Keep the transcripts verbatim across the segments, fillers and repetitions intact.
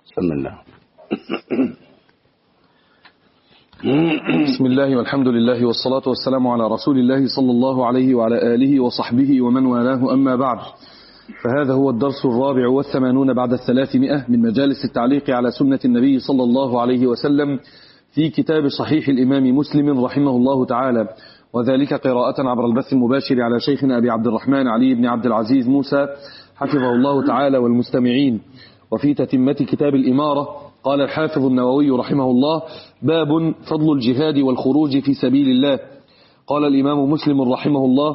بسم الله. بسم الله والحمد لله والصلاة والسلام على رسول الله صلى الله عليه وعلى آله وصحبه ومن والاه، أما بعد، فهذا هو الدرس الرابع والثمانون بعد الثلاثمائة من مجالس التعليق على سنة النبي صلى الله عليه وسلم في كتاب صحيح الإمام مسلم رحمه الله تعالى، وذلك قراءة عبر البث المباشر على شيخنا أبي عبد الرحمن علي بن عبد العزيز موسى حفظه الله تعالى والمستمعين. وفي تتمة كتاب الإمارة قال الحافظ النووي رحمه الله: باب فضل الجهاد والخروج في سبيل الله. قال الإمام مسلم رحمه الله: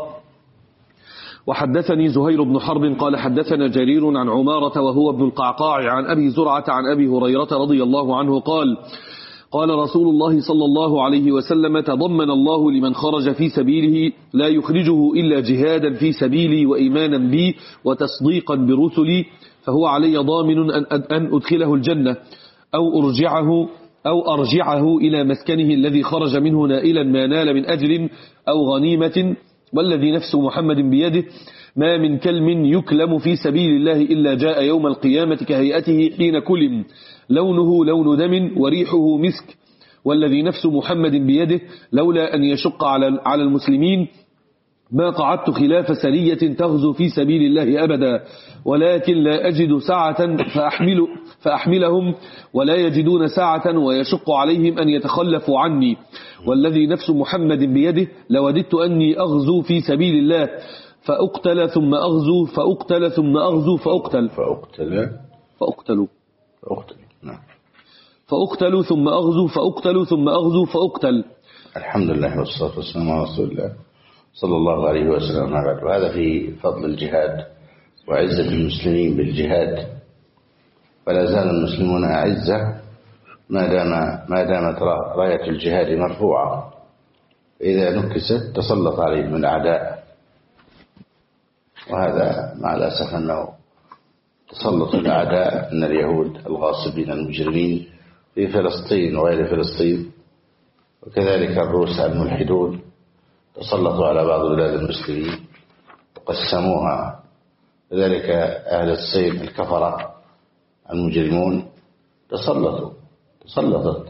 وحدثني زهير بن حرب قال حدثنا جرير عن عمارة وهو ابن القعقاع عن أبي زرعة عن أبي هريرة رضي الله عنه قال: قال رسول الله صلى الله عليه وسلم: تضمن الله لمن خرج في سبيله لا يخرجه إلا جهادا في سبيلي وإيمانا بي وتصديقا برسلي، فهو علي ضامن أن أدخله الجنة أو أرجعه أو أرجعه إلى مسكنه الذي خرج منه نائلا ما نال من أجر أو غنيمة، والذي نفس محمد بيده ما من كلم يكلم في سبيل الله إلا جاء يوم القيامة كهيئته حين كلم، لونه لون دم وريحه مسك، والذي نفس محمد بيده لولا أن يشق على على المسلمين ما قعدت خلاف سرية تغزو في سبيل الله أبدا، ولكن لا أجد ساعة فأحمل فأحملهم ولا يجدون ساعة ويشق عليهم أن يتخلفوا عني، والذي نفس محمد بيده لوددت أني أغزو في سبيل الله فأقتل ثم أغزو فأقتل ثم أغزو فأقتل فأقتل فأقتل فأقتل نعم فأقتل ثم أغزو فأقتل ثم أغزو فأقتل. الحمد لله والصلاة والسلام على رسول الله صلى الله عليه وسلم. وهذا في فضل الجهاد وعزة المسلمين بالجهاد، فلا زال المسلمون أعزة ما دام ما دامت راية الجهاد مرفوعة، إذا نكست تسلط عليهم الأعداء، وهذا مع الأسف أنه تسلط الأعداء من اليهود الغاصبين المجرمين في فلسطين وغير فلسطين، وكذلك الروس الملحدون تسلطوا على بعض بلاد المسلمين وقسموها، كذلك أهل الصين الكفرة المجرمون تسلطوا تسلطت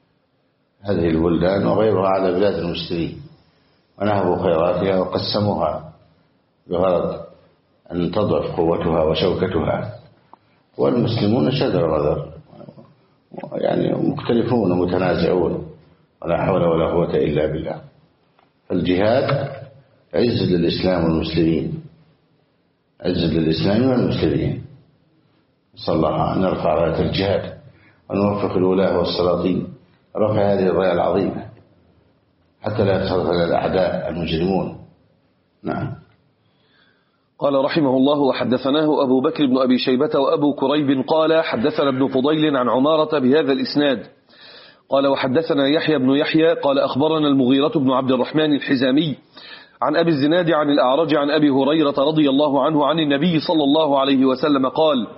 هذه البلدان وغيرها على بلاد المسلمين ونهبوا خيراتها وقسموها بغرض أن تضعف قوتها وشوكتها، والمسلمون شذر وذر يعني مختلفون ومتنازعون، ولا حول ولا قوة إلا بالله. فالجهاد عز للإسلام والمسلمين، عز للإسلام والمسلمين. صلى الله أن نرفع راية الجهاد ونوفق الولاة والسلاطين رفع هذه الراية العظيمة حتى لا يتسلط على الأعداء المجرمون. نعم. قال رحمه الله: وحدثناه أبو بكر بن أبي شيبة وأبو كريب قال حدثنا ابن فضيل عن عمارة بهذا الإسناد قال وحدثنا يحيى بن يحيى قال أخبرنا المغيرة بن عبد الرحمن الحزامي عن أبي الزناد عن الأعرج عن أبي هريرة رضي الله عنه عن النبي صلى الله عليه وسلم قال: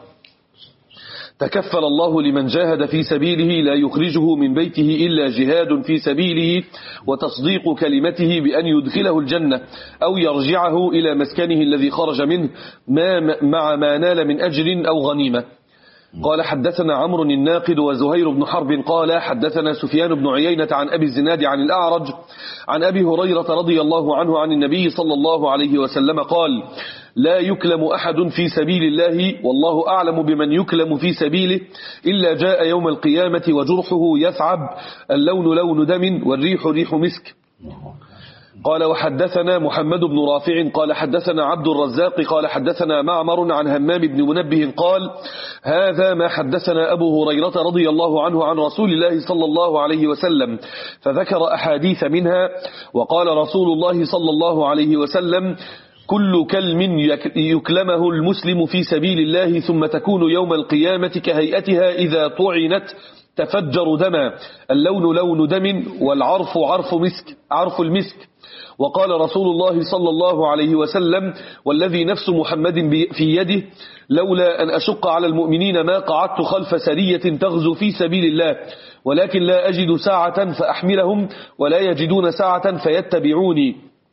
تكفل الله لمن جاهد في سبيله لا يخرجه من بيته إلا جهاد في سبيله وتصديق كلمته بأن يدخله الجنة أو يرجعه إلى مسكنه الذي خرج منه ما مع ما نال من أجر أو غنيمة. قال حدثنا عمرو الناقد وزهير بن حرب قال حدثنا سفيان بن عيينة عن أبي الزناد عن الأعرج عن أبي هريرة رضي الله عنه عن النبي صلى الله عليه وسلم قال: لا يكلم أحد في سبيل الله والله أعلم بمن يكلم في سبيله إلا جاء يوم القيامة وجرحه يثعب، اللون لون دم والريح ريح مسك. قال وحدثنا محمد بن رافع قال حدثنا عبد الرزاق قال حدثنا معمر عن همام بن منبه قال: هذا ما حدثنا أبو هريرة رضي الله عنه عن رسول الله صلى الله عليه وسلم، فذكر أحاديث منها. وقال رسول الله صلى الله عليه وسلم: كل كلم يكلمه المسلم في سبيل الله ثم تكون يوم القيامة كهيئتها إذا طعنت تفجر دما، اللون لون دم والعرف عرف مسك عرف المسك. وقال رسول الله صلى الله عليه وسلم: والذي نفس محمد في يده لولا أن أشق على المؤمنين ما قعدت خلف سرية تغزو في سبيل الله، ولكن لا أجد ساعة فأحملهم ولا يجدون ساعة فيتبعوني.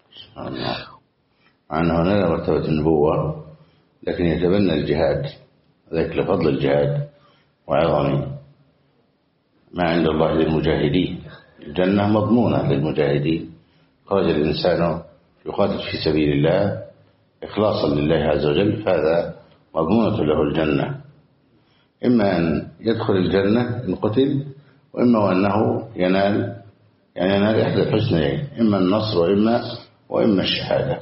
عن هنا مرتبة النبوة، لكن يتبنى الجهاد، ذلك لفضل الجهاد وعظم ما عند الله للمجاهدين. الجنة مضمونة للمجاهدين. خرج الإنسان يقاتل في سبيل الله إخلاصا لله عز وجل، فهذا مضمونة له الجنة، إما أن يدخل الجنة إن قتل، وإما أنه ينال يعني ينال إحدى الحسنيين، إما النصر وإما وإما الشهادة.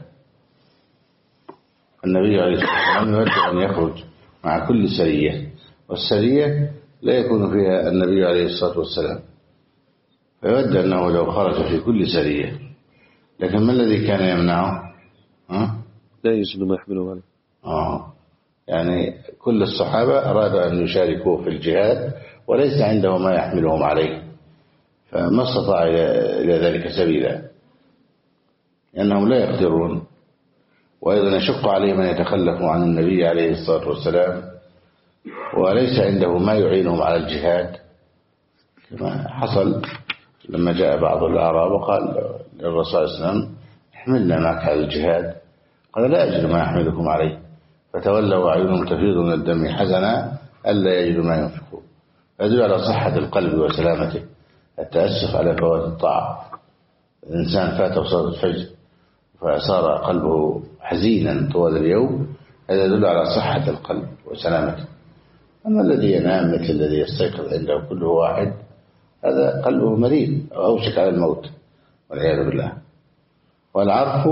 النبي عليه الصلاة والسلام يود أن يخرج مع كل سرية، والسرية لا يكون فيها النبي عليه الصلاة والسلام، فيود أنه لو خرج في كل سرية. لكن ما الذي كان يمنعه؟ ها؟ لا يجد ما يحمله عليه. آه يعني كل الصحابة أرادوا أن يشاركوا في الجهاد وليس عنده ما يحملهم عليه، فما استطاع إلى ذلك سبيلا، لأنهم لا يقدرون، وأيضا يشق عليهم أن يتخلفوا عن النبي عليه الصلاة والسلام، وليس عنده ما يعينهم على الجهاد، كما حصل لما جاء بعض الأعراب وقال للرسول صلى الله عليه وسلم احملنا معك على الجهاد، قال لا أجد ما أحملكم عليه، فتولوا وأعينهم تفيض من الدم حزنا ألا يجدوا ما ينفقون. يدل على صحة القلب وسلامته، التأسف على فوات الطاعة. الإنسان فاته صلاة الفجر فصار قلبه حزينا طوال اليوم، هذا يدل على صحة القلب وسلامته. أما الذي ينام مثل الذي يستيقظ عنده كله واحد، هذا قلبه مريض أو أوشك على الموت والعياذ بالله. والعرف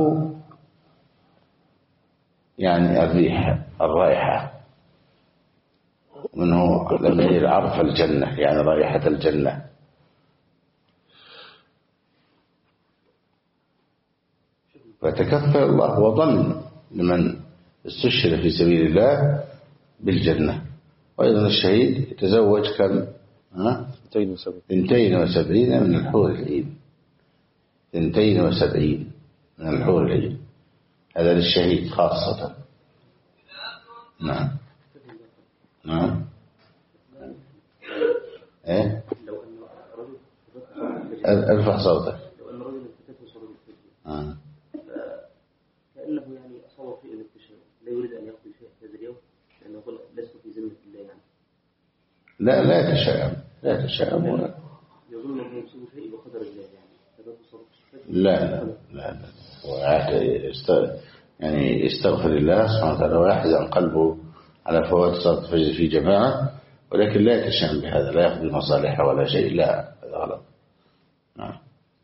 يعني الريح الرائحة، منه لما يرى عرف الجنة يعني رائحة الجنة. فتكفل الله وضمن لمن استشهد في سبيل الله بالجنة. وأيضا الشهيد يتزوج كم؟ اثنتين وسبعين من الحور العين، اثنتين وسبعين من الحور العين، هذا للشهيد خاصة. نعم نعم ايه ارفع صوتك. لو ان رجل فتته صلاه الفجر اه كانه يعني اصاب في التشاؤم، لا يريد ان يقضي فيه هذا اليوم لانه يقول لست في ذمه الله يعني. لا لا يتشائم، لا يتشائم ولا يظن انه يصيب شيء بقدر الله يعني. لا لا لا لا يعني يستغفر الله سبحانه وتعالى ويحزن قلبه على فوات صلاة الفجر في جماعة، ولكن لا يتشائم بهذا، لا يأخذ مصالحه ولا شيء، لا هذا غلط. نعم.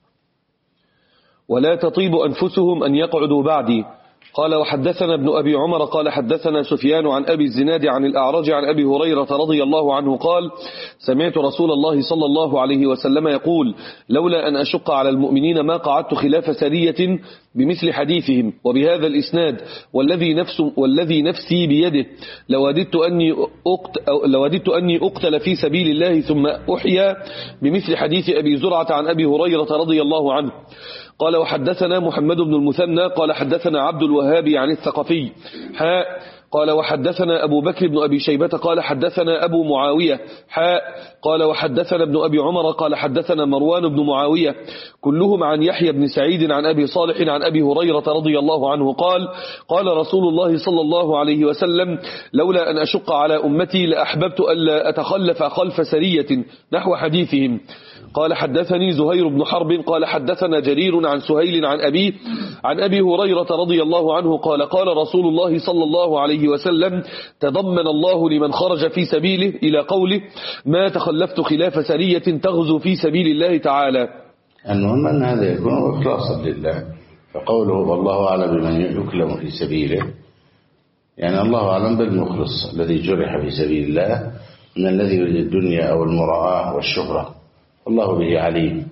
ولا تطيب أنفسهم أن يقعدوا بعدي. قال وحدثنا ابن أبي عمر قال حدثنا سفيان عن أبي الزناد عن الأعرج عن أبي هريرة رضي الله عنه قال سمعت رسول الله صلى الله عليه وسلم يقول لولا أن أشق على المؤمنين ما قعدت خلاف سرية بمثل حديثهم وبهذا الإسناد والذي, نفس والذي نفسي بيده لوددت أني, أقت لوددت أني أقتل في سبيل الله ثم أحيا بمثل حديث أبي زرعة عن أبي هريرة رضي الله عنه. قال وحدثنا محمد بن المثنى قال حدثنا عبد الوهاب عن الثقفي حاء قال وحدثنا أبو بكر بن أبي شيبة قال حدثنا أبو معاوية حاء قال وحدثنا ابن أبي عمر قال حدثنا مروان بن معاوية كلهم عن يحيى بن سعيد عن أبي صالح عن أبي هريرة رضي الله عنه قال قال رسول الله صلى الله عليه وسلم لولا أن أشق على أمتي لأحببت ألا أتخلف خلف سرية نحو حديثهم. قال حدثني زهير بن حرب قال حدثنا جرير عن سهيل عن أبيه عن أبي هريرة رضي الله عنه قال قال رسول الله صلى الله عليه وسلم تضمن الله لمن خرج في سبيله إلى قوله ما تخلفت خلاف سرية تغزو في سبيل الله تعالى. المهم أن هذا يكون إخلاصا لله، فقوله والله أعلم بمن يكلم في سبيله يعني الله أعلم بالمخلص الذي جرح في سبيل الله من الذي يريد الدنيا أو المراءة والشهرة، الله به عليم،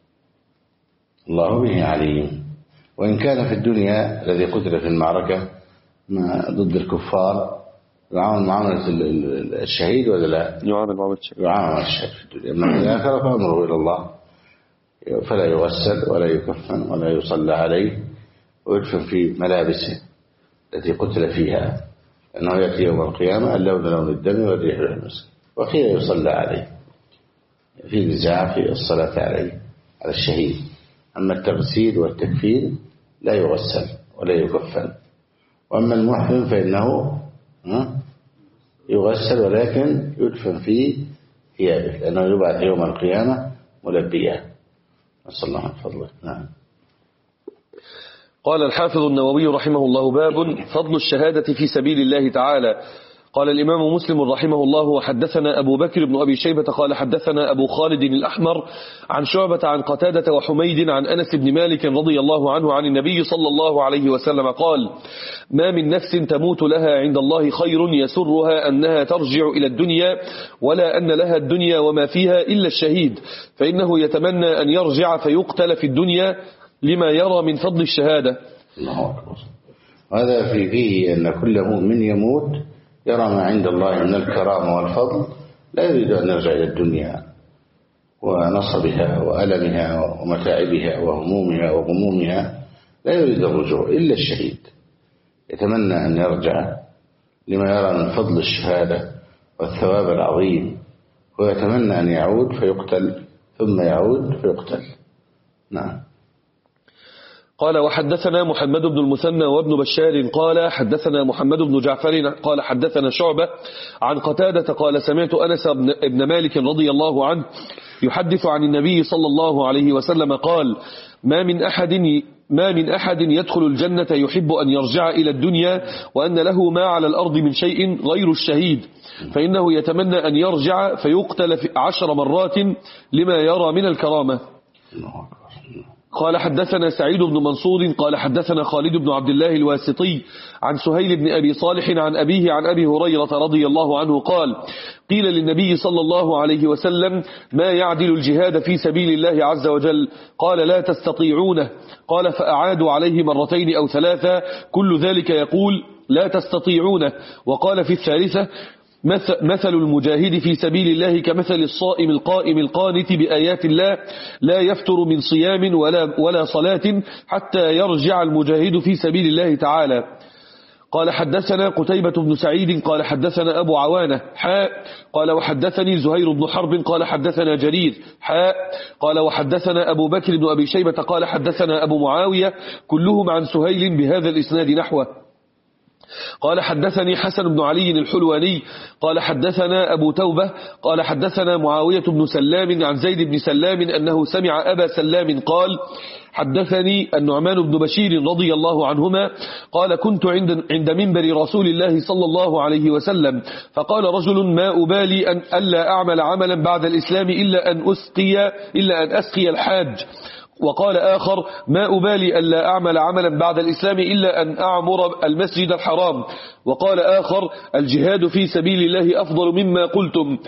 الله به عليم. وإن كان في الدنيا الذي قتل في المعركة ضد الكفار يعامل معاملة الشهيد ولا لا؟ يعامل معاملة الشهيد، يعامل الشهيد في الدنيا. أما في الآخرة فأمره إلى الله، فلا يغسل ولا يكفن ولا يصلى عليه ويدفن في ملابسه التي قتل فيها، أنه يأتي يوم القيامة اللون لون الدم والريح ريح المسك، وأخيرا يصلى عليه، في نزاع في الصلاة عليه على الشهيد. أما التغسيل والتكفين لا يغسل ولا يكفن. وأما المحرم فإنه يغسل ولكن يدفن في ثيابه، لأنه يبعث يوم القيامة ملبيا. نسأل الله من فضله. نعم. قال الحافظ النووي رحمه الله: باب فضل الشهادة في سبيل الله تعالى. قال الإمام مسلم رحمه الله: وحدثنا أبو بكر بن أبي شيبة قال حدثنا أبو خالد الأحمر عن شعبة عن قتادة وحميد عن أنس بن مالك رضي الله عنه عن النبي صلى الله عليه وسلم قال: ما من نفس تموت لها عند الله خير يسرها أنها ترجع إلى الدنيا ولا أن لها الدنيا وما فيها إلا الشهيد، فإنه يتمنى أن يرجع فيقتل في الدنيا لما يرى من فضل الشهادة. الله أكبر. هذا في فيه أن كل مؤمن يموت يرى ما عند الله من الكرامة والفضل، لا يريد أن يرجع إلى الدنيا ونصبها وألمها ومتاعبها وهمومها وغمومها، لا يريد الرجوع إلا الشهيد، يتمنى أن يرجع لما يرى من فضل الشهادة والثواب العظيم، ويتمنى أن يعود فيقتل ثم يعود فيقتل. نعم. قال وحدثنا محمد بن المثنى وابن بشار قال حدثنا محمد بن جعفر قال حدثنا شعبة عن قتادة قال سمعت أنس بن مالك رضي الله عنه يحدث عن النبي صلى الله عليه وسلم قال: ما من أحد ما من أحد يدخل الجنة يحب أن يرجع إلى الدنيا وأن له ما على الأرض من شيء غير الشهيد، فإنه يتمنى أن يرجع فيقتل عشر مرات لما يرى من الكرامة. قال حدثنا سعيد بن منصور قال حدثنا خالد بن عبد الله الواسطي عن سهيل بن أبي صالح عن أبيه عن أبي هريرة رضي الله عنه قال: قيل للنبي صلى الله عليه وسلم: ما يعدل الجهاد في سبيل الله عز وجل؟ قال: لا تستطيعونه. قال: فأعادوا عليه مرتين أو ثلاثة كل ذلك يقول: لا تستطيعونه. وقال في الثالثة: مثل المجاهد في سبيل الله كمثل الصائم القائم القانت بآيات الله لا يفتر من صيام ولا, ولا صلاة حتى يرجع المجاهد في سبيل الله تعالى. قال حدثنا قتيبة بن سعيد قال حدثنا أبو عوانة حاء قال وحدثني زهير بن حرب قال حدثنا جرير حاء قال وحدثنا أبو بكر بن أبي شيبة قال حدثنا أبو معاوية كلهم عن سهيل بهذا الإسناد نحوه. قال حدثني حسن بن علي الحلواني قال حدثنا أبو توبة قال حدثنا معاوية بن سلام عن زيد بن سلام أنه سمع أبا سلام قال: حدثني النعمان بن بشير رضي الله عنهما قال: كنت عند عند منبر رسول الله صلى الله عليه وسلم، فقال رجل: ما أبالي أن ألا أعمل عملا بعد الإسلام إلا أن أسقي إلا أن أسقي الحاج. وقال آخر: ما أبالي ألا أعمل عملا بعد الإسلام إلا أن أعمر المسجد الحرام. وقال آخر: الجهاد في سبيل الله أفضل مما قلتم.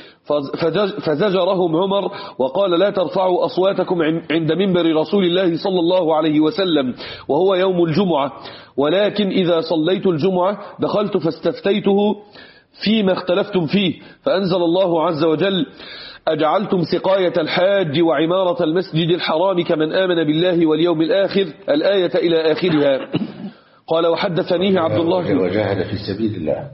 فزجرهم عمر وقال: لا ترفعوا أصواتكم عند منبر رسول الله صلى الله عليه وسلم وهو يوم الجمعة، ولكن إذا صليت الجمعة دخلت فاستفتيته فيما اختلفتم فيه، فأنزل الله عز وجل: أجعلتم سقاية الحاج وعمارة المسجد الحرام كمن آمن بالله واليوم الآخر، الآية إلى آخرها. قال وحدثنيه عبد الله وجاهد في سبيل الله.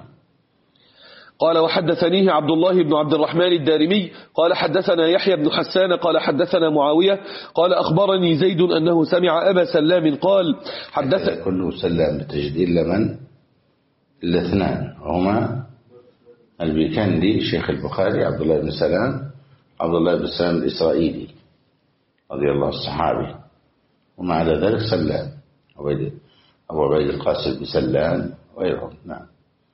قال وحدثنيه عبد الله بن عبد الرحمن الدارمي قال حدثنا يحيى بن حسان قال حدثنا معاوية قال أخبرني زيد أنه سمع أبا سلام قال حدث كله سلام بتجديد لمن الاثنان وهما البيكندي شيخ البخاري عبد الله بن سلام عبد الله بن سلام الإسرائيلي رضي الله الصحابي، ومع ذلك سلام أبو عبيد القاسم بن سلام وغيرهم. نعم.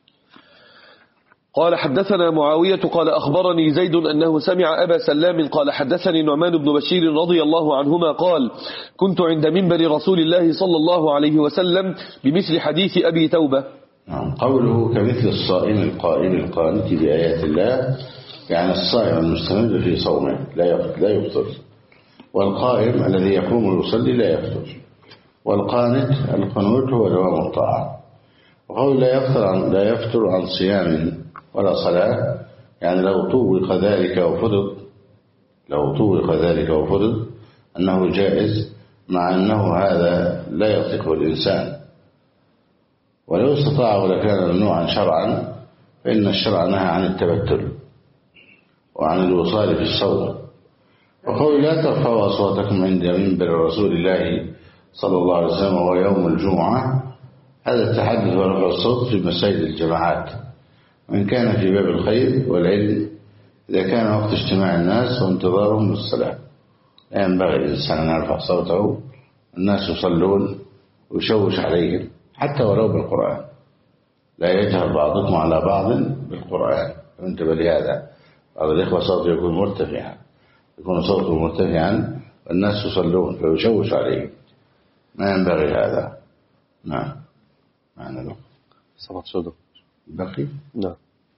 قال حدثنا معاوية قال أخبرني زيد أنه سمع أبا سلام قال حدثني نعمان بن بشير رضي الله عنهما قال: كنت عند منبر رسول الله صلى الله عليه وسلم بمثل حديث أبي توبة. نعم. قوله كمثل الصائم القائم القانت بآيات الله، يعني الصائم المستمر في صومه لا يفطر، والقائم الذي يقوم ويصلي لا يفطر، والقانت القنوت هو دوام الطاعة. وقول لا يفطر عن لا يفطر عن صيام ولا صلاة، يعني لو طوق ذلك وفرض لو طوق ذلك وفرض أنه جائز، مع أنه هذا لا يطيقه الإنسان، ولو استطاع لكان ممنوعا شرعا، فإن الشرع نهى عن التبتل وعن الوصال في الصوم. وقول لا ترفعوا أصواتكم عند منبر رسول الله صلى الله عليه وسلم وهو يوم الجمعة، هذا التحدث ورفع الصوت في مساجد الجماعات، وإن كان في باب الخير والعلم إذا كان وقت اجتماع الناس وانتظارهم للصلاة لا ينبغي الإنسان أن يرفع صوته، الناس يصلون ويشوش عليهم حتى ولو بالقرآن، لا يجهر بعضكم على بعض بالقرآن. انتبه لهذا، بعض الإخوة صوته يكون مرتفعا، يكون صوته مرتفعا والناس يصلون فيشوش عليهم، ما ينبغي هذا. نعم معنا له صفحة صدق بقي. نعم.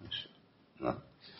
نعم.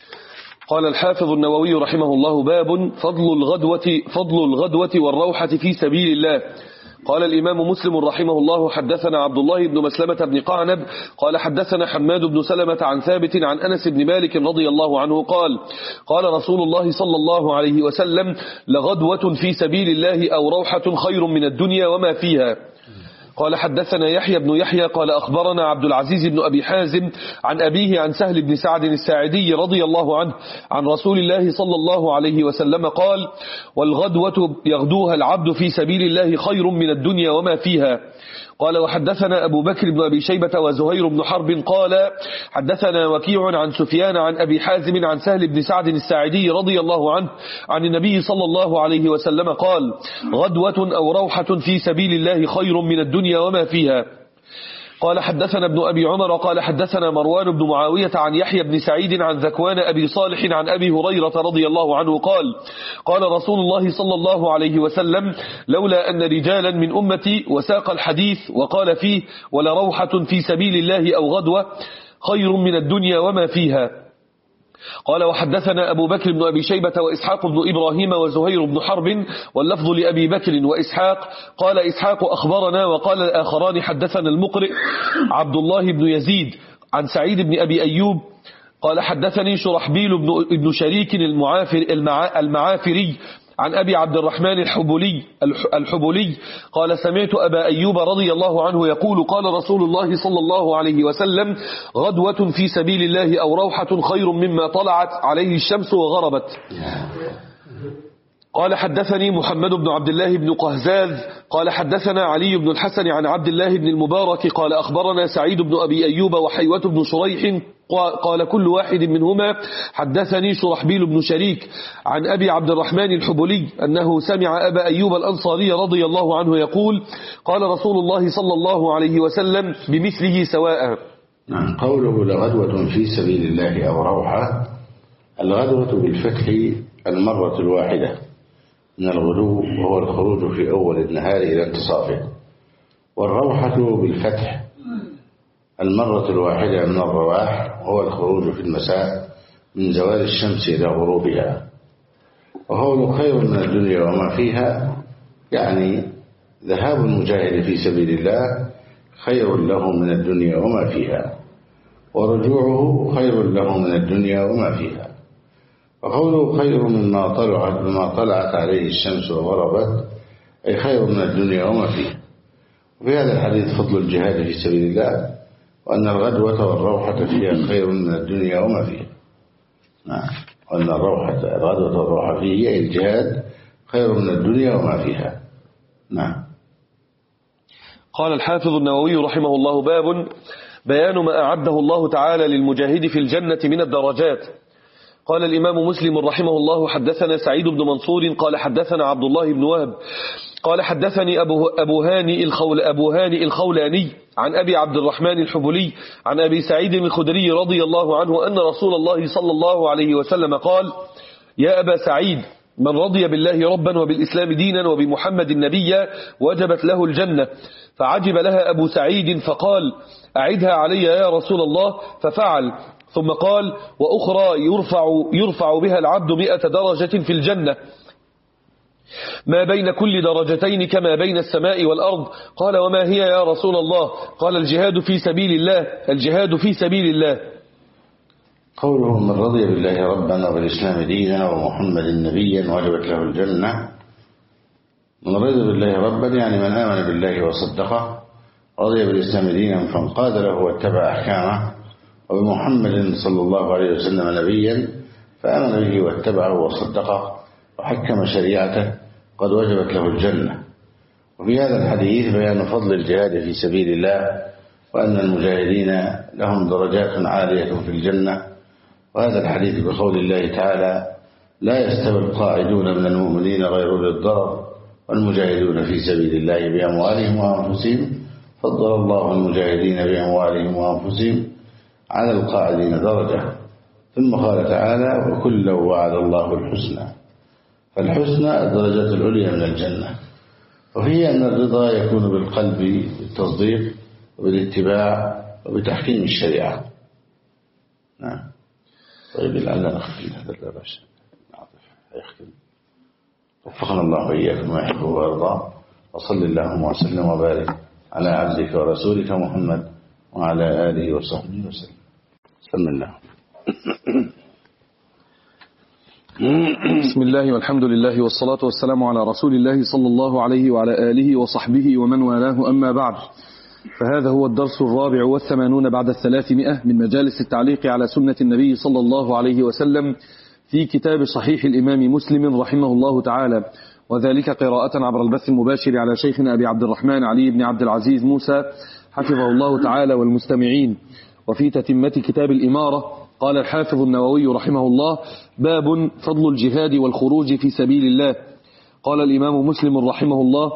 قال الحافظ النووي رحمه الله: باب فضل الغدوة فضل الغدوة والروحة في سبيل الله. قال الإمام مسلم رحمه الله: حدثنا عبد الله بن مسلمة بن قعنب قال حدثنا حماد بن سلمة عن ثابت عن أنس بن مالك رضي الله عنه قال: قال رسول الله صلى الله عليه وسلم: لغدوة في سبيل الله أو روحة خير من الدنيا وما فيها. قال حدثنا يحيى بن يحيى قال أخبرنا عبد العزيز بن أبي حازم عن أبيه عن سهل بن سعد الساعدي رضي الله عنه عن رسول الله صلى الله عليه وسلم قال: والغدوة يغدوها العبد في سبيل الله خير من الدنيا وما فيها. قال وحدثنا أبو بكر بن أبي شيبة وزهير بن حرب قال حدثنا وكيع عن سفيان عن أبي حازم عن سهل بن سعد الساعدي رضي الله عنه عن النبي صلى الله عليه وسلم قال: غدوة أو روحة في سبيل الله خير من الدنيا وما فيها. قال حدثنا ابن أبي عمر قال حدثنا مروان بن معاوية عن يحيى بن سعيد عن ذكوان أبي صالح عن أبي هريرة رضي الله عنه قال: قال رسول الله صلى الله عليه وسلم: لولا أن رجالا من أمتي، وساق الحديث وقال فيه: ولروحة في سبيل الله أو غدوة خير من الدنيا وما فيها. قال وحدثنا أبو بكر بن أبي شيبة وإسحاق بن إبراهيم وزهير بن حرب واللفظ لأبي بكر وإسحاق. قال إسحاق أخبرنا، وقال الآخران حدثنا المقرئ عبد الله بن يزيد عن سعيد بن أبي أيوب قال حدثني شرحبيل بن شريك المعافر المعافري عن أبي عبد الرحمن الحبولي الحبولي قال سمعت أبا أيوب رضي الله عنه يقول: قال رسول الله صلى الله عليه وسلم: غدوة في سبيل الله أو روحة خير مما طلعت عليه الشمس وغربت. قال حدثني محمد بن عبد الله بن قهزاز قال حدثنا علي بن الحسن عن عبد الله بن المبارك قال أخبرنا سعيد بن أبي أيوب وحيوة بن شريح قال كل واحد منهما حدثني شرحبيل بن شريك عن أبي عبد الرحمن الحبولي أنه سمع أبا أيوب الأنصاري رضي الله عنه يقول: قال رسول الله صلى الله عليه وسلم بمثله سواء. نعم. قوله لغدوة في سبيل الله أو روحة، الغدوة بالفتح المرة الواحدة من الغدو، وهو الخروج في أول النهار إلى انتصافه، والروحة بالفتح المرة الواحدة من الرواح، وهو الخروج في المساء من زوال الشمس إلى غروبها. وهو خير من الدنيا وما فيها، يعني ذهاب المجاهد في سبيل الله خير له من الدنيا وما فيها، ورجوعه خير له من الدنيا وما فيها. وقوله خير مما طلعت مما طلعت عليه الشمس وغربت، أي خير من الدنيا وما فيها. وفي هذا الحديث فضل الجهاد في سبيل الله، وأن الغدوة والروحة فيها خير من الدنيا وما فيها. نعم. وأن الروحة الغدوة والروحة فيها الجهاد خير من الدنيا وما فيها. نعم. قال الحافظ النووي رحمه الله: باب بيان ما أعده الله تعالى للمجاهد في الجنة من الدرجات. قال الإمام مسلم رحمه الله: حدثنا سعيد بن منصور قال حدثنا عبد الله بن وهب قال حدثني أبو, أبو, هاني الخول أبو هاني الخولاني عن أبي عبد الرحمن الحبولي عن أبي سعيد الخدري رضي الله عنه أن رسول الله صلى الله عليه وسلم قال: يا أبا سعيد، من رضي بالله ربا وبالإسلام دينا وبمحمد نبيا وجبت له الجنة. فعجب لها أبو سعيد فقال: أعدها علي يا رسول الله، ففعل. ثم قال: وأخرى يرفع, يرفع بها العبد مئة درجة في الجنة، ما بين كل درجتين كما بين السماء والأرض. قال: وما هي يا رسول الله؟ قال: الجهاد في سبيل الله الجهاد في سبيل الله. قوله من رضي بالله ربا وبالإسلام دينا ومحمد نبيا وجبت له الجنة. من رضي بالله ربا يعني من آمن بالله وصدقه، رضي بالإسلام دينا فانقاد له واتبع أحكامه، وبمحمد صلى الله عليه وسلم نبيا فآمن به واتبعه وصدقه وحكم شريعته، قد وجبت له الجنة. وفي هذا الحديث بيان فضل الجهاد في سبيل الله وأن المجاهدين لهم درجات عالية في الجنة. وهذا الحديث بقول الله تعالى: لا يستوي القاعدون من المؤمنين غير أولي الضرر والمجاهدون في سبيل الله بأموالهم وأنفسهم فضل الله المجاهدين بأموالهم وأنفسهم على القاعدين درجة. ثم قال تعالى: وكلا وعد الله الحسنى. فالحسنى الدرجات العليا من الجنة، وهي أن الرضا يكون بالقلب بالتصديق وبالاتباع وبتحكيم الشريعة. نعم. طيب الآن لا نختم هذا الباشا يختم. وفقنا الله وإياكم ما يحبه ويرضى. وصل اللهم وسلم وبارك على عبدك ورسولك محمد وعلى آله وصحبه وسلم. بسم الله. بسم الله والحمد لله والصلاة والسلام على رسول الله صلى الله عليه وعلى آله وصحبه ومن والاه، أما بعد، فهذا هو الدرس الرابع والثمانون بعد الثلاثمائة من مجالس التعليق على سنة النبي صلى الله عليه وسلم في كتاب صحيح الإمام مسلم رحمه الله تعالى، وذلك قراءة عبر البث المباشر على شيخنا أبي عبد الرحمن علي بن عبد العزيز موسى حفظه الله تعالى والمستمعين. وفي تتمة كتاب الإمارة قال الحافظ النووي رحمه الله: باب فضل الجهاد والخروج في سبيل الله. قال الإمام مسلم رحمه الله: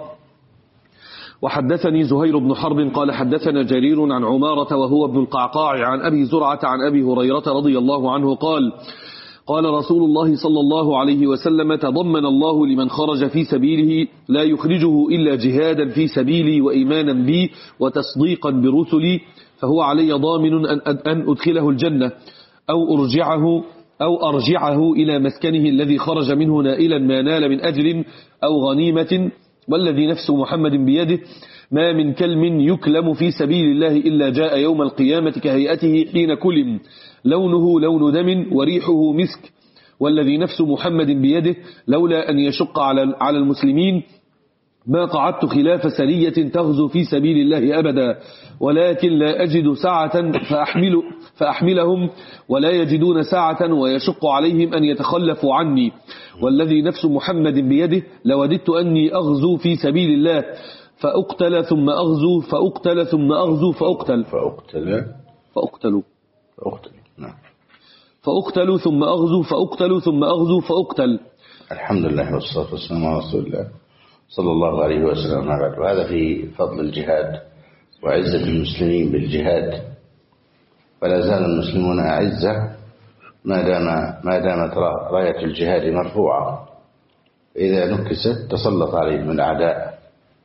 وحدثني زهير بن حرب قال حدثنا جرير عن عمارة وهو ابن القعقاع عن أبي زرعة عن أبي هريرة رضي الله عنه قال: قال رسول الله صلى الله عليه وسلم: تضمن الله لمن خرج في سبيله لا يخرجه إلا جهادا في سبيلي وإيمانا بي وتصديقا برسلي، فهو علي ضامن أن أدخله الجنة أو أرجعه أو أرجعه إلى مسكنه الذي خرج منه نائلا ما نال من أجر أو غنيمة، والذي نفس محمد بيده ما من كلم يكلم في سبيل الله إلا جاء يوم القيامة كهيئته حين كلم، لونه لون دم وريحه مسك، والذي نفس محمد بيده لولا أن يشق على المسلمين ما قعدت خلاف سرية تغزو في سبيل الله أبدا، ولكن لا أجد ساعة فأحمل فأحملهم ولا يجدون ساعة ويشق عليهم أن يتخلفوا عني، والذي نفس محمد بيده لوددت أني أغزو في سبيل الله فأقتل ثم أغزو فأقتل ثم أغزو فأقتل فأقتل فأقتل فأقتل نعم فأقتل ثم أغزو فأقتل ثم أغزو فأقتل. الحمد لله والصلاة والسلام على رسول الله صلى الله عليه وسلم. وهذا في فضل الجهاد وعزة المسلمين بالجهاد، ولا زال المسلمون أعزة ما دام ما دامت راية الجهاد مرفوعة. إذا نكست تسلط عليهم الأعداء،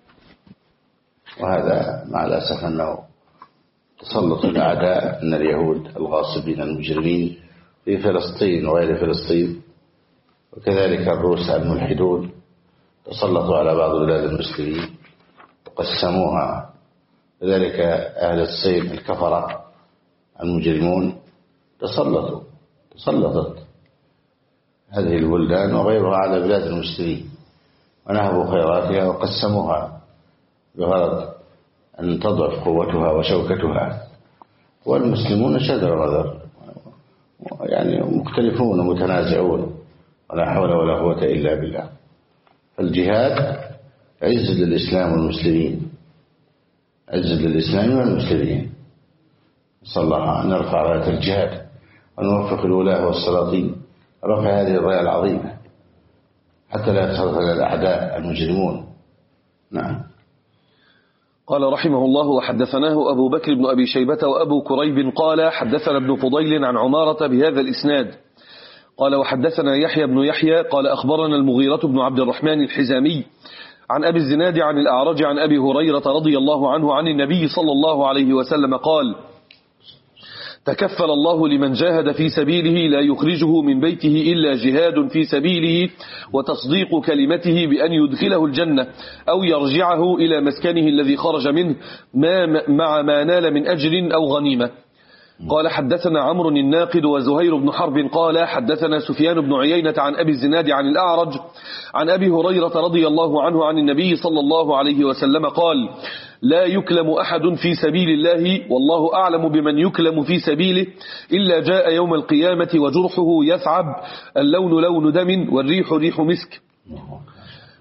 وهذا مع الأسف أنه تسلط الأعداء من اليهود الغاصبين المجرمين في فلسطين وغير فلسطين، وكذلك الروس الملحدون تسلطوا على بعض بلاد المسلمين وقسموها. لذلك أهل الصين الكفرة المجرمون تسلطوا تسلطت هذه البلدان وغيرها على بلاد المسلمين، ونهبوا خيراتها وقسموها بغرض أن تضعف قوتها وشوكتها، والمسلمون شذر غذر، يعني مختلفون ومتنازعون، ولا حول ولا قوة إلا بالله. فالجهاد عز للإسلام والمسلمين، عز للإسلام والمسلمين. صلى الله أن نرفع راية الجهاد ونوفق الولاة والسلاطين رفع هذه الراية العظيمة حتى لا يتخلف الأعداء المجرمون. نعم. قال رحمه الله: وحدثناه أبو بكر بن أبي شيبة وأبو كريب قال حدثنا ابن فضيل عن عمارة بهذا الإسناد. قال وحدثنا يحيى بن يحيى قال أخبرنا المغيرة بن عبد الرحمن الحزامي عن أبي الزناد عن الأعرج عن أبي هريرة رضي الله عنه عن النبي صلى الله عليه وسلم قال: تكفل الله لمن جاهد في سبيله لا يخرجه من بيته إلا جهاد في سبيله وتصديق كلمته بأن يدخله الجنة أو يرجعه إلى مسكنه الذي خرج منه ما مع ما نال من أجر أو غنيمة. قال حدثنا عمرو الناقد وزهير بن حرب قال حدثنا سفيان بن عيينة عن أبي الزناد عن الأعرج عن أبي هريرة رضي الله عنه عن النبي صلى الله عليه وسلم قال: لا يكلم أحد في سبيل الله والله أعلم بمن يكلم في سبيله إلا جاء يوم القيامة وجرحه يثعب، اللون لون دم والريح ريح مسك.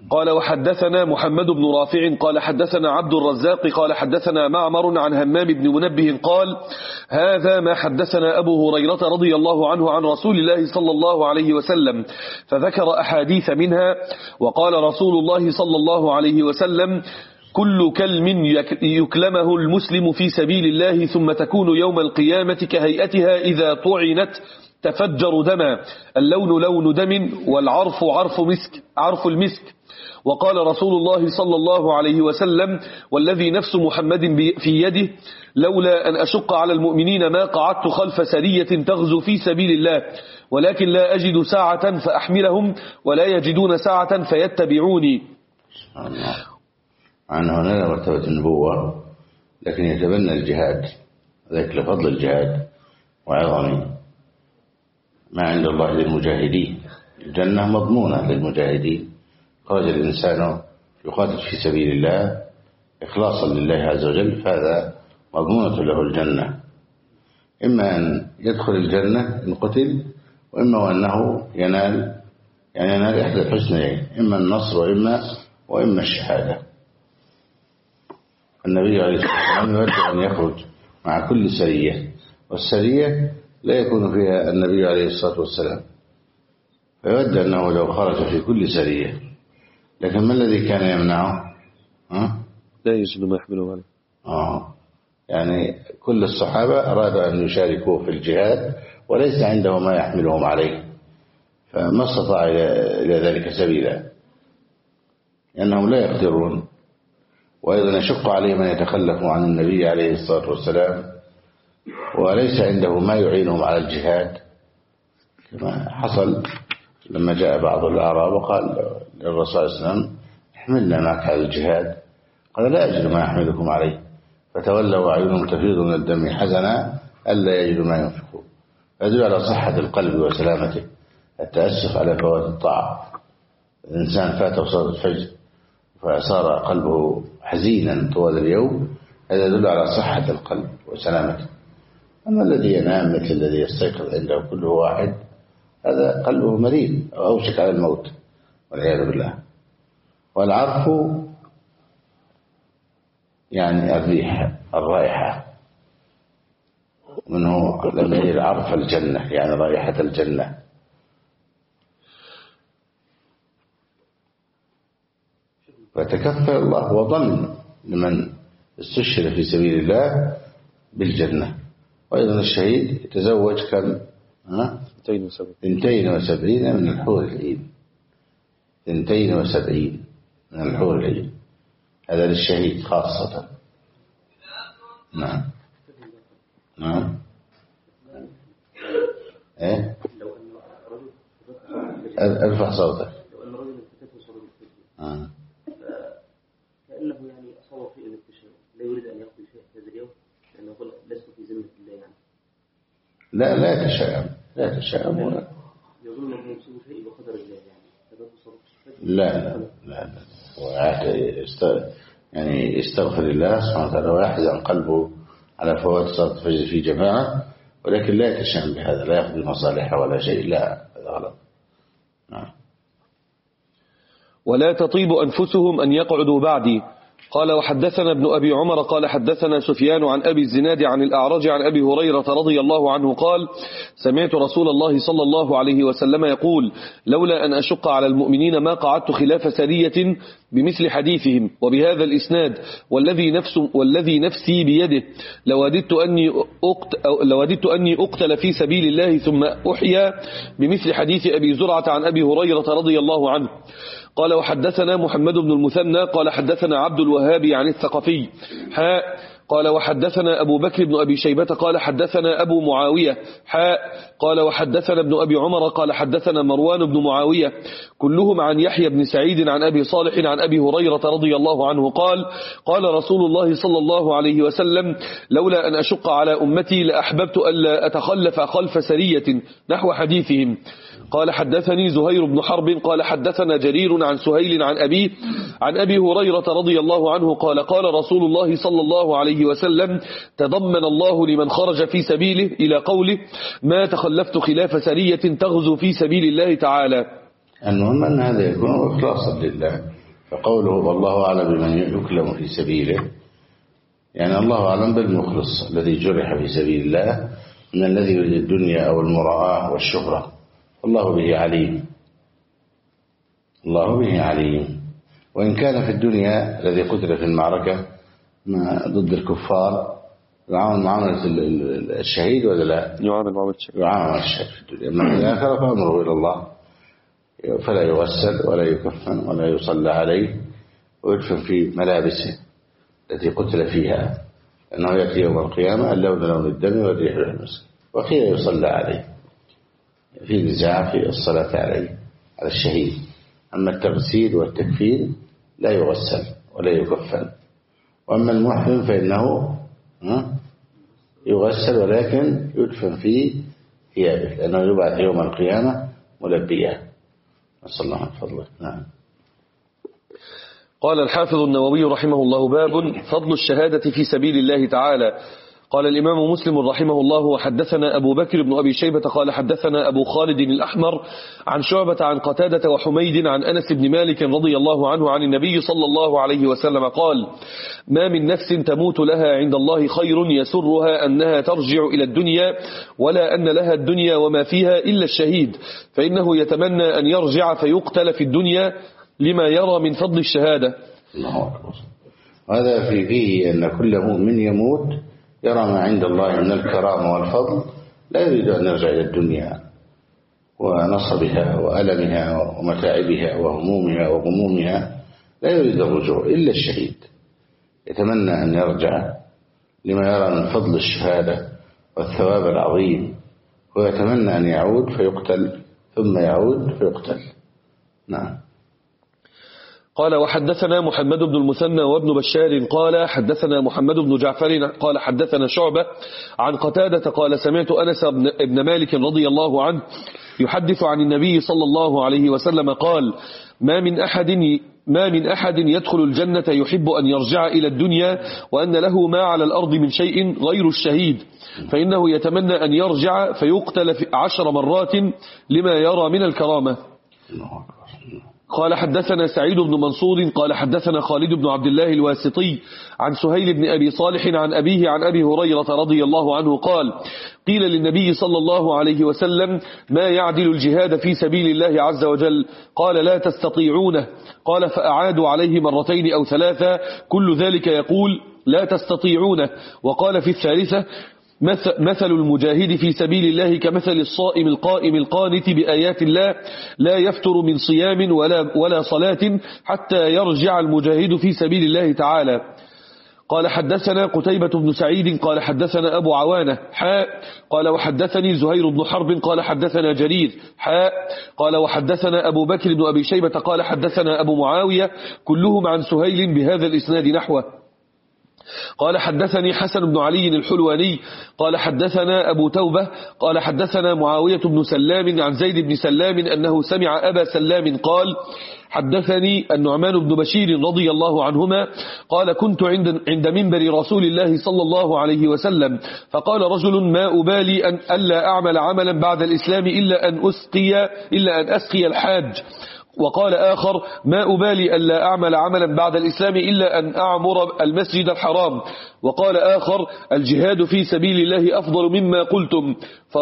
قال وحدثنا محمد بن رافع قال حدثنا عبد الرزاق قال حدثنا معمر عن همام بن منبه قال هذا ما حدثنا أبو هريرة رضي الله عنه عن رسول الله صلى الله عليه وسلم، فذكر أحاديث منها. وقال رسول الله صلى الله عليه وسلم كل كلم يكلمه المسلم في سبيل الله ثم تكون يوم القيامة كهيئتها إذا طعنت تفجر دما، اللون لون دم والعرف عرف مسك عرف المسك. وقال رسول الله صلى الله عليه وسلم والذي نفس محمد في يده لولا أن أشق على المؤمنين ما قعدت خلف سرية تغزو في سبيل الله، ولكن لا أجد ساعة فأحملهم ولا يجدون ساعة فيتبعوني. عن هنا مرتبة النبوة، لكن يتبنى الجهاد، ذلك لفضل الجهاد وعظمه ما عند الله للمجاهدين. الجنة مضمونة للمجاهدين، خرج الإنسان يقاتل في سبيل الله إخلاصا لله عز وجل، فهذا مضمونة له الجنة، إما أن يدخل الجنة إن قتل، وإما وأنه ينال يعني ينال إحدى الحسنيين، إما النصر وإما وإما الشهادة. النبي عليه الصلاة والسلام يود أن يخرج مع كل سرية، والسرية لا يكون فيها النبي عليه الصلاة والسلام، فيود أنه لو خرج في كل سرية. لكن ما الذي كان يمنعه؟ ها؟ لا يجد ما يحمله عليه. آه يعني كل الصحابة أرادوا أن يشاركوا في الجهاد وليس عنده ما يحملهم عليه، فما استطاع إلى ذلك سبيلا، لأنهم لا يقدرون، وأيضا يشق عليهم أن يتخلفوا عن النبي عليه الصلاة والسلام، وليس عنده ما يعينهم على الجهاد، كما حصل لما جاء بعض الأعراب وقال للرسول صلى الله عليه وسلم احملنا معك على الجهاد، قال لا أجد ما يحملكم عليه، فتولوا وأعينهم تفيض من الدم حزنا ألا يجدوا ما ينفقون. يدل على صحة القلب وسلامته، التأسف على فوات الطاعة. الإنسان فاته صلاة الفجر فصار قلبه حزينا طوال اليوم، هذا يدل على صحة القلب وسلامته. أما الذي ينام مثل الذي يستيقظ عنده كله واحد، هذا قلبه مريض أو أوشك على الموت والعياذ بالله. والعرف يعني الريح الرائحة، منه لم يجد عرف الجنة يعني رائحة الجنة. فتكفل الله وضمن لمن استشهد في سبيل الله بالجنة. وأيضا الشهيد يتزوج كم؟ اثنتين وسبعين من الحور العين، اثنتين وسبعين من الحور العين، هذا للشهيد خاصة. نعم نعم ايه ارفع صوتك. لو ان رجل فتته صلاة الفجر آه. كأنه يعني أصاب في التشاؤم، لا يريد أن يقضي شيء هذا اليوم لأنه يقول لست في ذمة الله يعني. لا لا يتشائم لا يتشائم ولا يظن أنه يصيب شيء بقدر الله يعني. لا لا لا يعني يستغفر الله سبحانه وتعالى ويحزن قلبه على فوات صلاة الفجر في جماعة، ولكن لا يتشائم بهذا، لا يأخذ مصالحه ولا شيء، لا هذا غلط. نعم. ولا تطيب أنفسهم أن يقعدوا بعدي. قال وحدثنا ابن أبي عمر قال حدثنا سفيان عن أبي الزناد عن الأعرج عن أبي هريرة رضي الله عنه قال سمعت رسول الله صلى الله عليه وسلم يقول لولا أن أشق على المؤمنين ما قعدت خلاف سرية بمثل حديثهم. وبهذا الإسناد والذي, نفس والذي نفسي بيده لوددت أني, أقت لوددت أني أقتل في سبيل الله ثم أحيا بمثل حديث أبي زرعة عن أبي هريرة رضي الله عنه. قال وحدثنا محمد بن المثنى قال حدثنا عبد الوهاب عن الثقفي حاء قال وحدثنا أبو بكر بن أبي شيبة قال حدثنا أبو معاوية حاء قال وحدثنا ابن أبي عمر قال حدثنا مروان بن معاوية كلهم عن يحيى بن سعيد عن أبي صالح عن أبي هريرة رضي الله عنه قال قال رسول الله صلى الله عليه وسلم لولا أن أشق على أمتي لأحببت ألا أتخلف خلف سرية نحو حديثهم. قال حدثني زهير بن حرب قال حدثنا جرير عن سهيل عن أبيه عن أبي هريرة رضي الله عنه قال قال رسول الله صلى الله عليه وسلم تضمن الله لمن خرج في سبيله إلى قوله ما تخلفت خلاف سرية تغزو في سبيل الله تعالى. المهم أن هذا يكون إخلاصا لله. فقوله والله أعلم بمن يكلم في سبيله، يعني الله أعلم بالمخلص الذي جرح في سبيل الله من الذي يريد الدنيا أو المراءة والشهرة، الله به عليم، الله به عليم. وإن كان في الدنيا الذي قتل في المعركة ضد الكفار يعامل معاملة الشهيد ولا لا؟ يعامل معاملة الشهيد، يعامل الشهيد في الدنيا. أما الآخرة فأمره إلى الله، فلا يغسل ولا يكفن ولا يصلى عليه ويدفن في ملابسه التي قتل فيها، أنه يأتي يوم القيامة اللون لون الدم والريح ريح المسك، وأخيرا يصلى عليه. في نزاع في الصلاة عليه على الشهيد. أما التغسيل والتكفين لا يغسل ولا يكفن. وأما المحرم فإنه يغسل ولكن يدفن في ثيابه، لأنه يبعث يوم القيامة ملبيا، نسأل الله من فضله. نعم. قال الحافظ النووي رحمه الله: باب فضل الشهادة في سبيل الله تعالى. قال الإمام مسلم رحمه الله: وحدثنا أبو بكر بن أبي شيبة قال حدثنا أبو خالد الأحمر عن شعبة عن قتادة وحميد عن أنس بن مالك رضي الله عنه عن النبي صلى الله عليه وسلم قال: ما من نفس تموت لها عند الله خير يسرها أنها ترجع إلى الدنيا ولا أن لها الدنيا وما فيها إلا الشهيد، فإنه يتمنى أن يرجع فيقتل في الدنيا لما يرى من فضل الشهادة. الله أكبر. هذا في فيه أن كل مؤمن يموت يرى ما عند الله من الكرامة والفضل، لا يريد أن يرجع إلى الدنيا ونصبها وألمها ومتاعبها وهمومها وغمومها، لا يريد الرجوع إلا الشهيد. يتمنى أن يرجع لما يرى من فضل الشهادة والثواب العظيم، ويتمنى أن يعود فيقتل ثم يعود فيقتل. نعم. قال وحدثنا محمد بن المثنى وابن بشار قال حدثنا محمد بن جعفر قال حدثنا شعبة عن قتادة قال سمعت أنس بن مالك رضي الله عنه يحدث عن النبي صلى الله عليه وسلم قال: ما من أحد ما من أحد يدخل الجنة يحب أن يرجع إلى الدنيا وأن له ما على الأرض من شيء غير الشهيد، فإنه يتمنى أن يرجع فيقتل في عشر مرات لما يرى من الكرامة. قال حدثنا سعيد بن منصور قال حدثنا خالد بن عبد الله الواسطي عن سهيل بن أبي صالح عن أبيه عن أبي هريرة رضي الله عنه قال: قيل للنبي صلى الله عليه وسلم: ما يعدل الجهاد في سبيل الله عز وجل؟ قال: لا تستطيعونه. قال فأعادوا عليه مرتين أو ثلاثة كل ذلك يقول: لا تستطيعونه. وقال في الثالثة: مثل المجاهد في سبيل الله كمثل الصائم القائم القانت بآيات الله لا يفتر من صيام ولا, ولا صلاة حتى يرجع المجاهد في سبيل الله تعالى. قال حدثنا قتيبة بن سعيد قال حدثنا أبو عوانة حاء قال وحدثني زهير بن حرب قال حدثنا جرير حاء قال وحدثنا أبو بكر بن أبي شيبة قال حدثنا أبو معاوية كلهم عن سهيل بهذا الإسناد نحوه. قال حدثني حسن بن علي الحلواني قال حدثنا أبو توبة قال حدثنا معاوية بن سلام عن زيد بن سلام أنه سمع أبا سلام قال: حدثني النعمان بن بشير رضي الله عنهما قال: كنت عند عند منبر رسول الله صلى الله عليه وسلم، فقال رجل: ما أبالي أن ألا أعمل عملا بعد الإسلام إلا أن أسقي إلا أن أسقي الحاج. وقال آخر: ما أبالي ألا أعمل عملا بعد الإسلام إلا أن أعمر المسجد الحرام. وقال آخر: الجهاد في سبيل الله أفضل مما قلتم.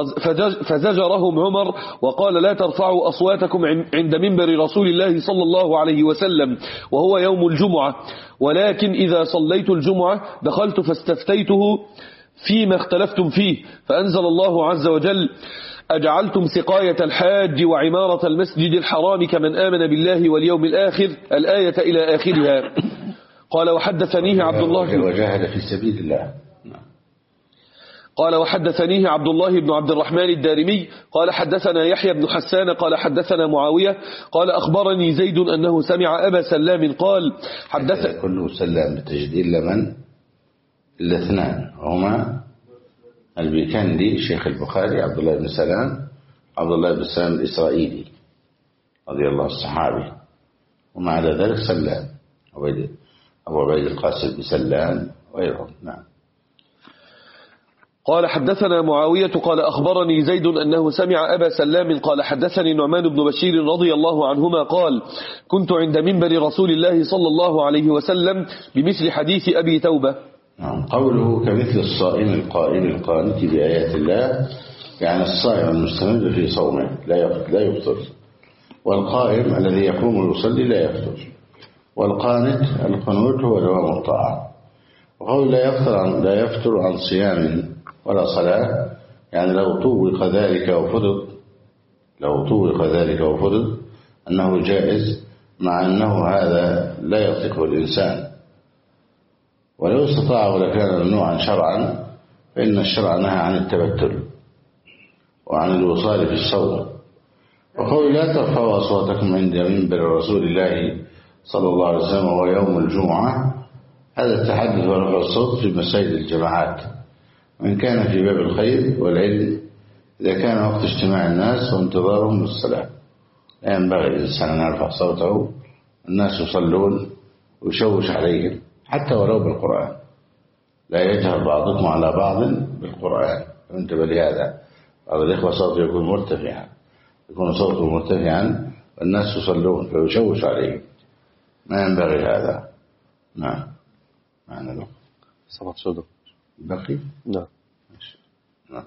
فزجرهم عمر وقال: لا ترفعوا أصواتكم عند منبر رسول الله صلى الله عليه وسلم وهو يوم الجمعة، ولكن إذا صليت الجمعة دخلت فاستفتيته فيما اختلفتم فيه، فأنزل الله عز وجل: أجعلتم سقاية الحاج وعمارة المسجد الحرام كمن آمن بالله واليوم الآخر، الآية إلى آخرها. قال وحدثنيه عبد الله وجاهد في سبيل الله. قال وحدثنيه عبد الله بن عبد الرحمن الدارمي قال حدثنا يحيى بن حسان قال حدثنا معاوية قال أخبرني زيد أنه سمع أبا سلام قال حدث كله سلام بتجديد لمن الاثنان هما البيكندي شيخ البخاري عبد الله بن سلام عبد الله بن سلام الإسرائيلي رضي الله الصحابي، ومع ذلك سلام أبو عبيد القاسم بن سلام وغيرهم. نعم. قال حدثنا معاوية قال أخبرني زيد أنه سمع أبا سلام قال حدثني نعمان بن بشير رضي الله عنهما قال كنت عند منبر رسول الله صلى الله عليه وسلم بمثل حديث أبي توبة. قوله كمثل الصائم القائم القانت بآيات الله، يعني الصائم المستمر في صومه لا يفطر، والقائم الذي يقوم ويصلي لا يفطر، والقانت القنوت هو دوام الطاعة. وقول لا يفطر عن, لا يفطر عن صيام ولا صلاة، يعني لو طوق ذلك وفرض لو طوق ذلك وفرض أنه جائز، مع أنه هذا لا يطيقه الإنسان، ولو استطاع ولكان ممنوعا شرعا، فإن الشرع نهى عن التبتل وعن الوصال في الصوم. وقول لا ترفعوا أصواتكم عند منبر رسول الله صلى الله عليه وسلم وهو يوم الجمعة، هذا التحدث ورفع الصوت في مساجد الجماعات، وإن كان في باب الخير والعلم إذا كان وقت اجتماع الناس وانتظارهم للصلاة. لا ينبغي الإنسان أن يرفع صوته، الناس يصلون ويشوش عليهم حتى ولو بالقرآن، لا يجهر بعضكم على بعض بالقرآن. انتبه لهذا، بعض الإخوة صوته يكون مرتفعا يكون صوته مرتفعا والناس يصلون فيشوش عليهم، ما ينبغي هذا. نعم معنا له صلاة صدق بقي. نعم. نعم.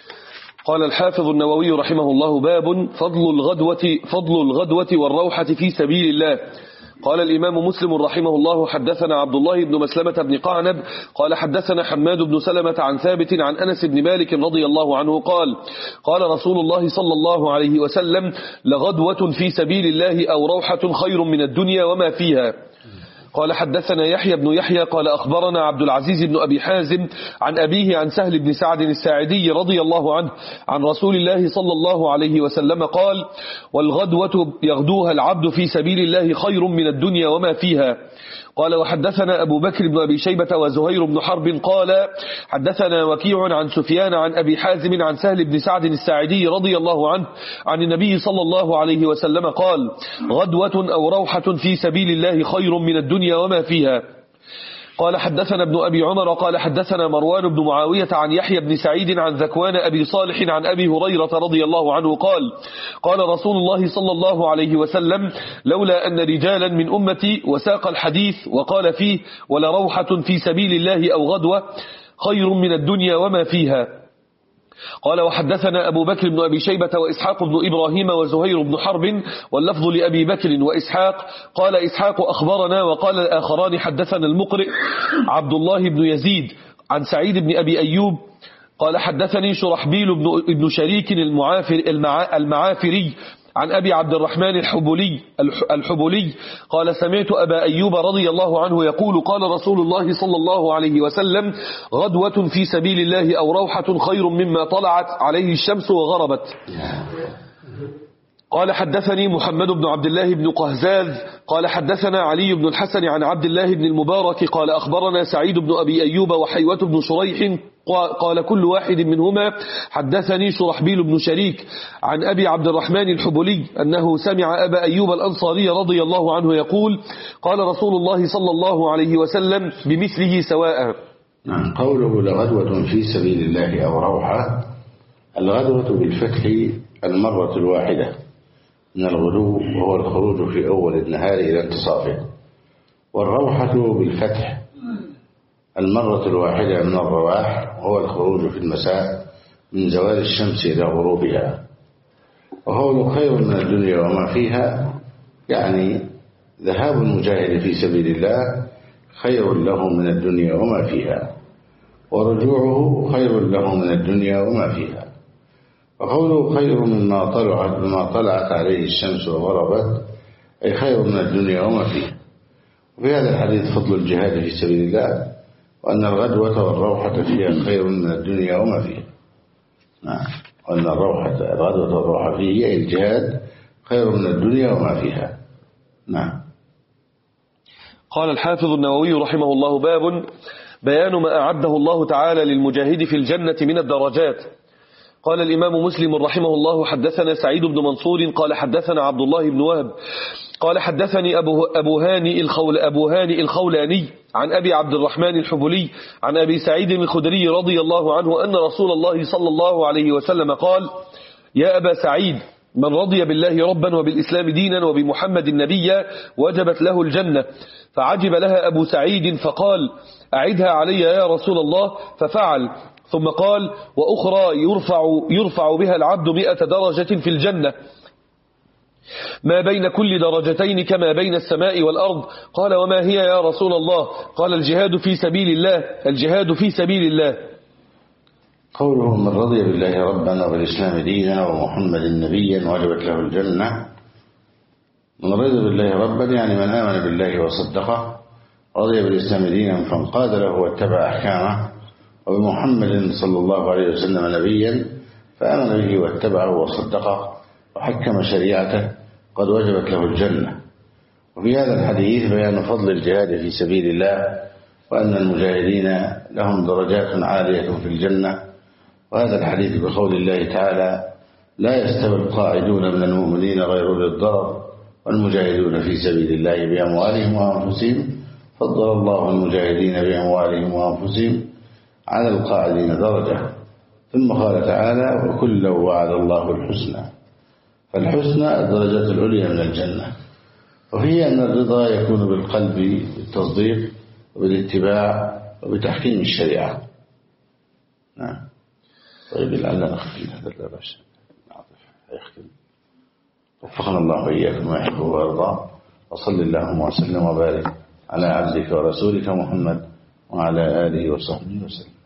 قال الحافظ النووي رحمه الله باب فضل الغدوة فضل الغدوة والروحة في سبيل الله. قال الإمام مسلم رحمه الله حدثنا عبد الله بن مسلمة بن قعنب قال حدثنا حماد بن سلمة عن ثابت عن أنس بن مالك رضي الله عنه قال قال رسول الله صلى الله عليه وسلم لغدوة في سبيل الله أو روحة خير من الدنيا وما فيها. قال حدثنا يحيى بن يحيى قال أخبرنا عبد العزيز بن أبي حازم عن أبيه عن سهل بن سعد الساعدي رضي الله عنه عن رسول الله صلى الله عليه وسلم قال والغدوة يغدوها العبد في سبيل الله خير من الدنيا وما فيها. قال وحدثنا أبو بكر بن أبي شيبة وزهير بن حرب قال حدثنا وكيع عن سفيان عن أبي حازم عن سهل بن سعد الساعدي رضي الله عنه عن النبي صلى الله عليه وسلم قال غدوة أو روحة في سبيل الله خير من الدنيا وما فيها. قال حدثنا ابن أبي عمر قال حدثنا مروان بن معاوية عن يحيى بن سعيد عن ذكوان أبي صالح عن أبي هريرة رضي الله عنه قال قال رسول الله صلى الله عليه وسلم لولا أن رجالا من أمتي وساق الحديث وقال فيه ولروحة في سبيل الله أو غدوة خير من الدنيا وما فيها. قال وحدثنا أبو بكر بن أبي شيبة وإسحاق بن إبراهيم وزهير بن حرب واللفظ لأبي بكر وإسحاق. قال إسحاق أخبرنا وقال الآخران حدثنا المقرئ عبد الله بن يزيد عن سعيد بن أبي أيوب قال حدثني شرحبيل بن شريك المعافر المعافري عن أبي عبد الرحمن الحبولي الحبولي قال سمعت أبا أيوب رضي الله عنه يقول قال رسول الله صلى الله عليه وسلم غدوة في سبيل الله أو روحة خير مما طلعت عليه الشمس وغربت. قال حدثني محمد بن عبد الله بن قهزاز قال حدثنا علي بن الحسن عن عبد الله بن المبارك قال أخبرنا سعيد بن أبي أيوب وحيوة بن شريح قال كل واحد منهما حدثني شرحبيل بن شريك عن أبي عبد الرحمن الحبولي أنه سمع أبا أيوب الأنصاري رضي الله عنه يقول قال رسول الله صلى الله عليه وسلم بمثله سواء. نعم. قوله لغدوة في سبيل الله أو روحة، الغدوة بالفتح المرة الواحدة من الغدو وهو الخروج في أول النهار إلى انتصافه، والروحة بالفتح المرة الواحدة من الرواح وهو الخروج في المساء من زوال الشمس إلى غروبها. وهو خير من الدنيا وما فيها، يعني ذهاب المجاهد في سبيل الله خير له من الدنيا وما فيها، ورجوعه خير له من الدنيا وما فيها. وقوله خير مما طلعت مما طلعت عليه الشمس وغربت أي خير من الدنيا وما فيها. وفي هذا الحديث فضل الجهاد في سبيل الله، وأن الغدوة والروحة فيها خير من الدنيا وما فيها. نعم. وأن الروحة الغدوة والروحة فيه أي الجهاد خير من الدنيا وما فيها. نعم. قال الحافظ النووي رحمه الله باب بيان ما أعده الله تعالى للمجاهد في الجنة من الدرجات. قال الإمام مسلم رحمه الله حدثنا سعيد بن منصور قال حدثنا عبد الله بن وهب قال حدثني أبو, أبو, هاني الخول أبو هاني الخولاني عن أبي عبد الرحمن الحبلي عن أبي سعيد الخدري رضي الله عنه أن رسول الله صلى الله عليه وسلم قال: يا أبا سعيد، من رضي بالله ربا وبالإسلام دينا وبمحمد نبيا وجبت له الجنة. فعجب لها أبو سعيد فقال: أعدها علي يا رسول الله، ففعل. ثم قال: وأخرى يرفع, يرفع بها العبد مئة درجة في الجنة، ما بين كل درجتين كما بين السماء والأرض. قال: وما هي يا رسول الله؟ قال: الجهاد في سبيل الله. الجهاد في سبيل الله. قوله: من رضي بالله ربا وبالإسلام دينا ومحمد نبيا وجبت له الجنة. من رضي بالله ربا يعني من آمن بالله وصدقه، رضي بالإسلام دينا فانقاد له واتبع أحكامه، وبمحمد صلى الله عليه وسلم نبيا فآمن به واتبعه وصدقه وحكم شريعته، قد وجبت له الجنة. وفي هذا الحديث بيان فضل الجهاد في سبيل الله، وأن المجاهدين لهم درجات عالية في الجنة. وهذا الحديث بقول الله تعالى: لا يستوي القاعدون من المؤمنين غير أولي الضرر والمجاهدون في سبيل الله بأموالهم وأنفسهم، فضل الله المجاهدين بأموالهم وأنفسهم على القاعدين درجة. ثم قال تعالى: وكلا وعد الله الحسنى. فالحسنى الدرجات العليا من الجنة. وهي أن الرضا يكون بالقلب بالتصديق وبالاتباع وبتحكيم الشريعة. نعم. طيب لعلنا نختم هذا لا بأس. يختم. وفقنا الله وإياكم ما يحب ويرضى. وصل اللهم وسلم وبارك على عبدك ورسولك محمد وعلى آله وصحبه وسلم.